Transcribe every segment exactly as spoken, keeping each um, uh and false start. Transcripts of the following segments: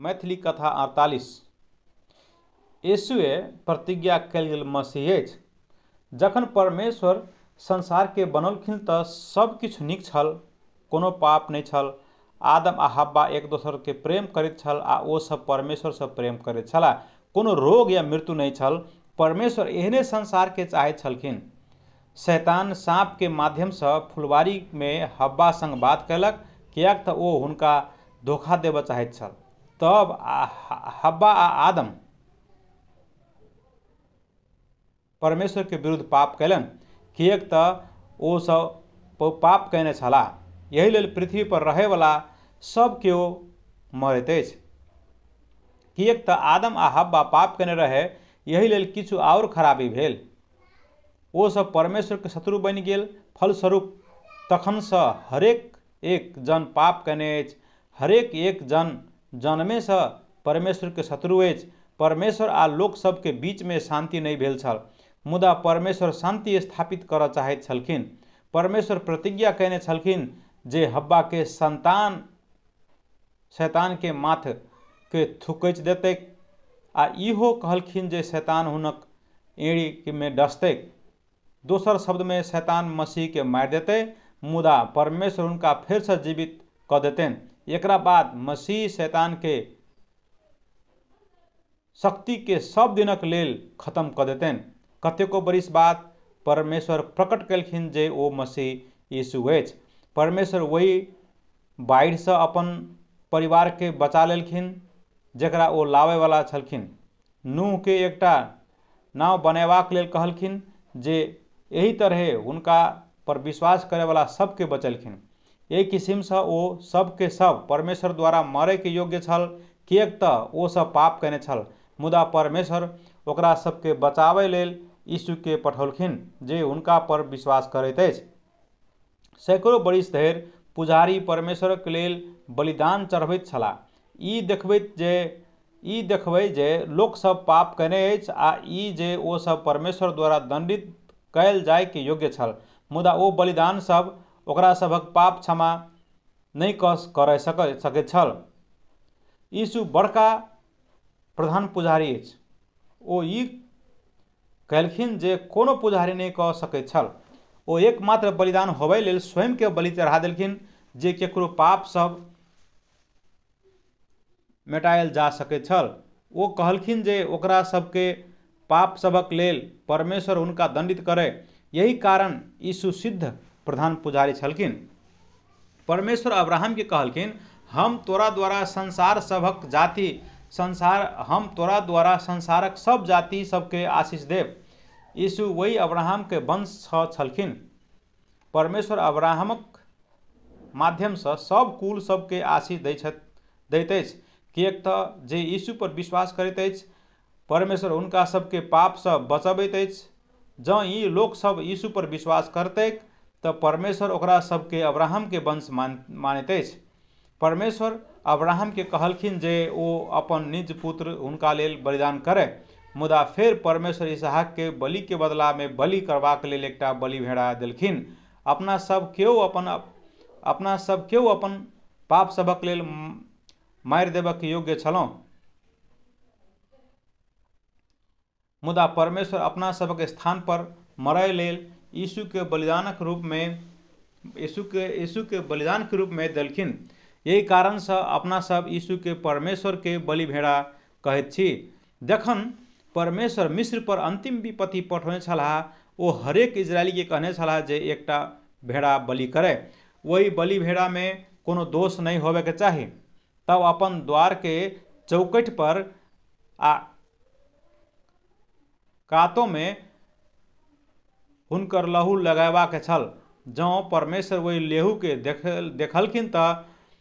मैथिली कथा अड़तालीस। यीशुए प्रतिज्ञा कयल गेल मसीह अछि। जखन परमेश्वर संसार के बनौलखिन तऽ सब किछु नीक छल, कोनो पाप नहि छल। आदम आ हव्वा एक दोसर के प्रेम करैत छल आ ओ सब परमेश्वर से प्रेम करैत छलाह। कोनो रोग या मृत्यु नहीं छल। परमेश्वर एहने संसार के चाहैत छलखिन। शैतान साँप के माध्यम से फुलवारी में हव्वा संग बात कयलक, कियाक तऽ ओ हुनका धोखा देबऽ चाहैत छल। तब हव्वा आ आदम परमेश्वर के विरुद्ध पाप कयलनि, कियाक तऽ ओ सब पाप कयने छलाह। यही लेल पृथ्वी पर रहै वाला सब केओ मरैत अछि, कियाक तऽ आदम आ हव्वा पाप कयने रहै। यही लेल किछु और खराबी भेल। ओ सब परमेश्वर के शत्रु बनि गेल। फलस्वरूप तखन से हरेक एक जन पाप कयने अछि। हरेक एक जन जन्मे से परमेश्वर के शत्रु अछि। परमेश्वर आ लोक सब के बीच में शांति नहीं भेल छल, मुदा परमेश्वर शांति स्थापित करऽ चाहैत छलखिन। परमेश्वर प्रतिज्ञा कयने छलखिन जे हव्वा के संतान शैतान के माथ के थुकैच देतैक, आ इहो कहलखिन जे शैतान हुनक एड़ी में डसतैक। दोसर शब्द में शैतान मसीह के मारि देतै, मुदा परमेश्वर हुनका फेर से जीवित कऽ देतैन। एकरा बाद मसीह शैतान के शक्ति के सब दिनक लेल खत्म कऽ देतैन। कतेको बरिस बाद परमेश्वर प्रकट केलखिन जे ओ मसीह यीशु अछि। परमेश्वर वही बाढ़ि से अपन परिवार के बचा लेलखिन जेकरा ओ लाबै वाला छलखिन। नूह के एकटा नाव बनेबाक लेल कहलखिन जे एही तरहे हुनका पर विश्वास करे वाला सबके बचेलखिन। एही किसिम से ओ सब के सब परमेश्वर द्वारा मरे के योग्य छल, कियाक तऽ ओ सब पाप कयने छल। मुदा परमेश्वर ओकरा सबके बचाबै लेल यीशु के पठौलखिन जे हुनका पर विश्वास करैत अछि। सैकड़ों बरिस धरि पुजारी परमेश्वर के लेल बलिदान चढ़बैत छलाह, ई देखबैत जे ई देखबै जे लोक सब पाप कयने अछि आ ई जे ओ सब परमेश्वर द्वारा दंडित कयल जाय के योग्य छल। मुदा ओ बलिदान सब ओकरा सभक पाप क्षमा नहि कऽ करय सकैत छल। यीशु बड़का प्रधान पुजारी अछि। ओ ई कहलखिन जे कोनो पुजारी नहि कऽ सकैत छल। ओ एकमात्र बलिदान होबय लेल स्वयं के बलि चढ़ा देलखिन जे केकरो पाप सब मेटायल जा सकैत छल। ओ कहलखिन जे ओकरा सबके पाप सबक लेल परमेश्वर हुनका दंडित करे। यही कारण यीशु सिद्ध प्रधान पुजारी छलखिन। परमेश्वर अब्राहम के कहलखिन, हम तोरा द्वारा संसार सभक जाति संसार हम तोरा द्वारा संसारक सब जाति सबके आशीष देव। यीशु वही अब्राहम के वंश छलखिन। परमेश्वर अब्राहमक माध्यम से सब कुल सबके आशीष दैत अछि, कियाक तऽ जे यीशु पर विश्वास करैत अछि, परमेश्वर हुनका सबके पाप से बचबैत अछि। जँ ई लोक सब यीशु पर विश्वास करतैक तऽ परमेश्वर ओकरा सबके अब्राहम के वंश मानैत अछि। परमेश्वर अब्राहम के कहलखिन जे ओ अपन निज पुत्र हुनका लेल बलिदान करे, मुदा फेर परमेश्वर इसहाक के बलि के बदला में बलि करबाक लेल एकटा बलि भेड़ा देलखिन। अपना सब केओ अपन अपना सब केओ अपन पाप सबक लेल मारि देबक योग्य छलहुँ, मुदा परमेश्वर अपना सबक स्थान पर मरय लेल यीशु के बलिदानक रूप में यीशु के यीशु के बलिदान के रूप में देलखिन। यही कारण से अपना सब यीशु के परमेश्वर के बलि भेड़ा कहैत छी। जखन परमेश्वर मिस्र पर अंतिम विपत्ति पठौने छलाह, ओ हरेक इजरायली के कहने छलाह जे एकटा भेड़ा बलि करे। वही बलि भेड़ा में कोनो दोष नहीं होबे के चाही। तब अपन द्वार के चौकठ पर आ कातों में हुनकर लहू लगेबाक छल। जँ परमेश्वर वही लेहू के देखल देखलखिन तऽ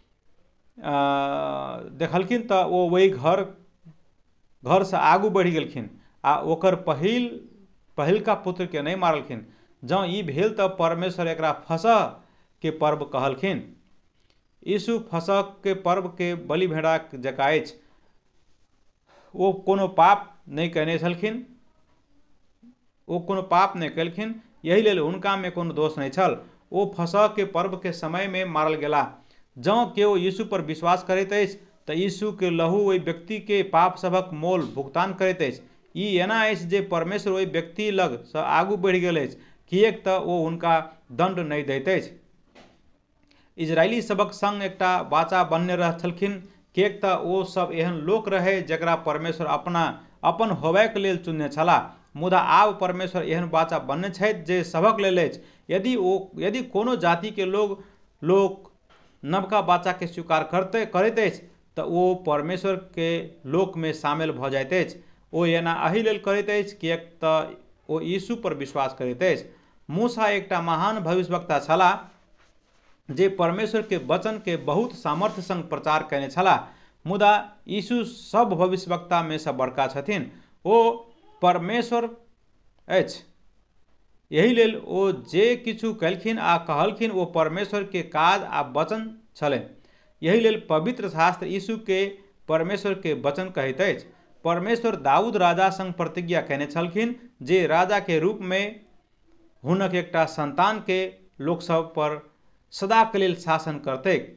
देखलखिन तऽ ओ वही घर घर से आगू बढ़ि गेलखिन आ ओकर पहिल पहिलका पुत्र के नहीं मारलखिन। जँ ई भेल तऽ परमेश्वर एकरा फसह के पर्व कहलखिन। यीशु फसह के पर्व के बलि भेड़ा जकाँ अछि। ओ कोनो पाप नहीं कयने छलखिन ओ कोनो पाप नहीं केलखिन, यही लेल हुनका में कोनो दोष नहीं छल। ओ फसह के पर्व के समय में मारल गेला। जँ केओ यीशु पर विश्वास करैत अछि तऽ यीशु के लहू ओहि व्यक्ति के पाप सभक मोल भुगतान करैत अछि। ई एना अछि जे परमेश्वर ओहि व्यक्ति लग सँ आगू बढ़ि गेल अछि, किएक तऽ ओ हुनका दंड नहि दैत अछि। इजरायली सबक संग एकटा वाचा बनने रह छलखिन, किएक तऽ ओ सब एहन लोक रहे जकरा परमेश्वर अपना अपन होबयके लेल चुनने छलाह। मुदा आब परमेश्वर एहन वाचा बनने छथि जे सभक लेल अछि। यदि ओ यदि कोनो जाति के लोग लोक नवका वाचा के स्वीकार करते करैत अछि तऽ ओ परमेश्वर के लोक में शामिल भऽ जाइत अछि। ओ एना एहि लेल करैत अछि किएक तऽ ओ यीशु पर विश्वास करैत अछि। मूसा एकटा महान भविष्यवक्ता छलाह जे परमेश्वर के वचन के बहुत सामर्थ्य संग प्रचार कयने छलाह। मुदा यीशु सब भविष्यवक्ता में सँ बड़का छथिन। ओ परमेश्वर अछि। एहि लेल ओ जे किछु कयलखिन आ कहलखिन ओ परमेश्वर के काज आ वचन छलनि। एहि लेल पवित्र शास्त्र यीशु के परमेश्वर के वचन कहैत अछि। परमेश्वर दाऊद राजा संग प्रतिज्ञा कयने छलखिन जे राजा के रूप में हुनक एकटा संतान के लोक सब पर सदा के लेल शासन करतैक।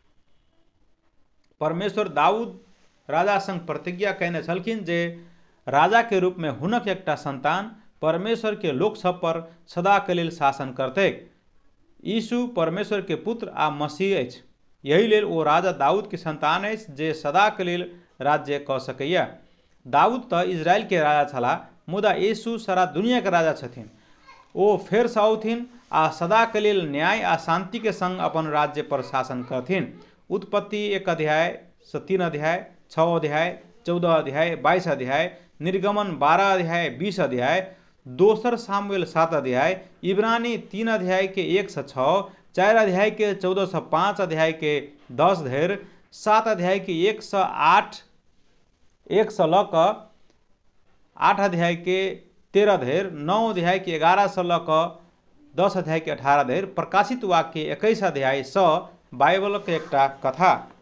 परमेश्वर दाऊद राजा संग प्रतिज्ञा कयने छलखिन जे राजा के रूप में हुनक एकटा संतान परमेश्वर के लोक सब पर सदा के लेल शासन करतैक। यीशु परमेश्वर के पुत्र आ मसीह अछि। यही लेल ओ राजा दाऊद के संतान अछि जे सदा के लेल राज्य कऽ सकैया। दाऊद तऽ इजराइल के राजा छलाह, मुदा यीशु सारा दुनिया के राजा छथिन। ओ फेर सँ औथिन आ सदा के लेल न्याय आ शांति के संग अपन राज्य पर शासन करथिन। उत्पत्ति एक अध्याय से तीन अध्याय, छः अध्याय, चौदह अध्याय, बाईस अध्याय, निर्गमन बारह अध्याय, बीस अध्याय, दोसर सामुएल सात अध्याय, इब्रानी तीन अध्याय के एक से छः, चार अध्याय के चौदह से पाँच, अध्याय के दस धरि, सात अध्याय के एक से आठ, एक से लऽ कऽ आठ अध्याय के तेरह धरि, नौ अध्याय के ग्यारह से लऽ कऽ दस अध्याय के अठारह धरि, प्रकाशित वाक्य के इक्कीस अध्याय सँ बाइबल के एकटा कथा।